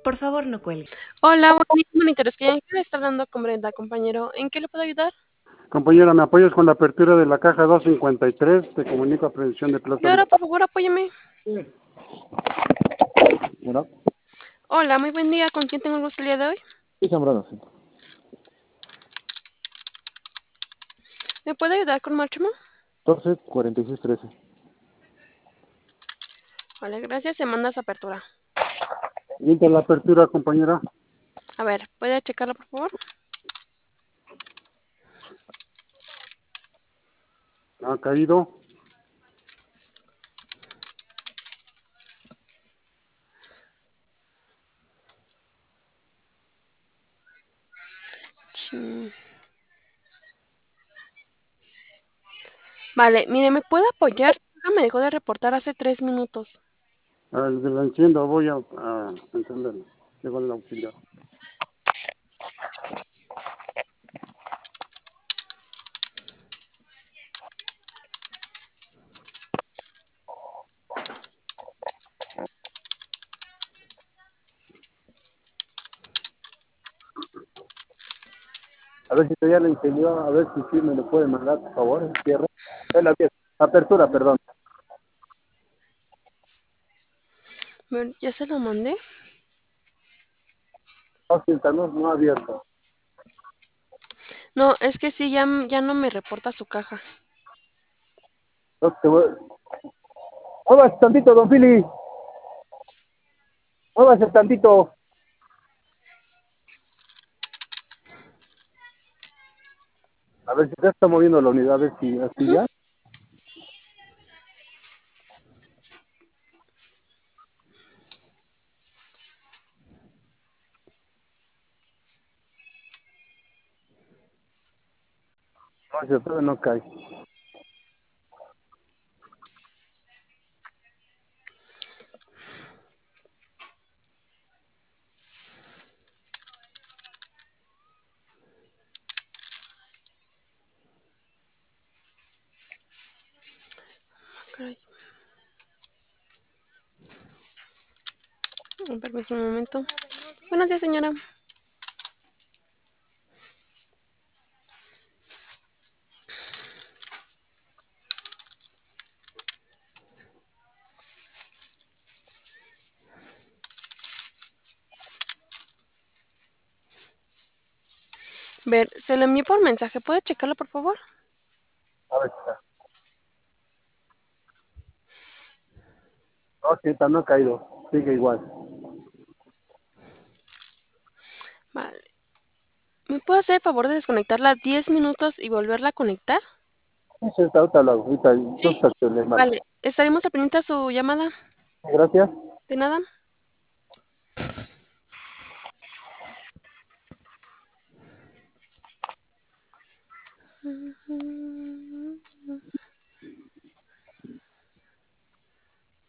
Por favor, no cuelgue. Hola, buen día, monitores. Que está hablando con Brenda, compañero. ¿En qué le puedo ayudar? Compañera, ¿me apoyas con la apertura de la caja 253? Te comunico a prevención de plaza Claro, Vista. por favor, apóyeme. Bueno, Hola, muy buen día. ¿Con quién tengo el gusto el día de hoy? sí, Zambrano, sí. ¿Me puede ayudar con Máximo? 14, 46, 13. Vale, gracias. Se manda esa apertura. Siguiente la apertura, compañera. A ver, ¿puede checarlo, por favor? Ha caído. Chin. Vale, mire, ¿me puede apoyar? Me dejó de reportar hace 3 minutos. Desde la enciendo, voy a encenderlo. Llevo el auxiliar. A ver si ya le encendió, a ver si sí me lo puede mandar, por favor. Cierre. Apertura, perdón. A ver, ¿ya se lo mandé? No, siéntanos, no abierto. No, es que sí, ya no me reporta su caja. No, muévase tantito, don Fili. Muévase tantito. A ver si ya está moviendo la unidad, a ver si así Ujú. ya. No, si todavía no cae. Caray. Permiso un momento. Buenos días, señora. Ver, se lo envié por mensaje. ¿Puede checarlo, por favor? A ver, no, sienta, no ha caído. Sigue igual. Vale. ¿Me puede hacer el favor de desconectarla 10 minutos y volverla a conectar? Sí, sienta, ahorita lo hago. Ahorita, Sí. dos acciones más. Vale, estaremos al pendiente a su llamada. Gracias. De nada.